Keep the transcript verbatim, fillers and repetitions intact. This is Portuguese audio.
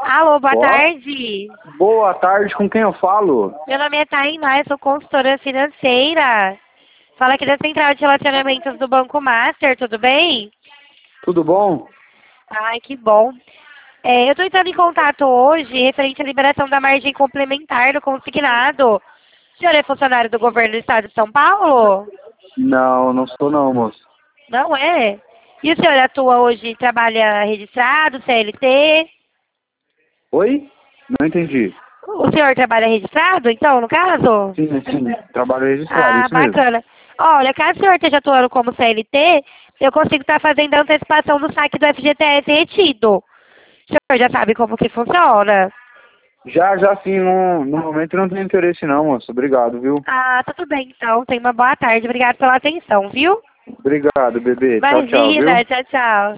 Alô, boa Ó. tarde. Boa tarde, com quem eu falo? Meu nome é Tainá, eu sou consultora financeira. Fala aqui da Central de Relacionamentos do Banco Master, tudo bem? Tudo bom? Ai, que bom. É, eu estou entrando em contato hoje referente à liberação da margem complementar do consignado. O senhor é funcionário do governo do estado de São Paulo? Não, não sou não, moço. Não é? E o senhor atua hoje, trabalha registrado, C L T? Oi? Não entendi. O senhor trabalha registrado, então, no caso? Sim, sim, trabalho registrado, Ah, isso mesmo. bacana. Olha, caso o senhor esteja atuando como C L T, eu consigo estar fazendo a antecipação do saque do F G T S retido. O senhor já sabe como que funciona? Já, já sim, no, no momento não tenho interesse não, moço. Obrigado, viu? Ah, tudo bem então. Tenha uma boa tarde. Obrigado pela atenção, viu? Obrigado, bebê. Tchau, tchau, viu? Imagina, tchau, tchau.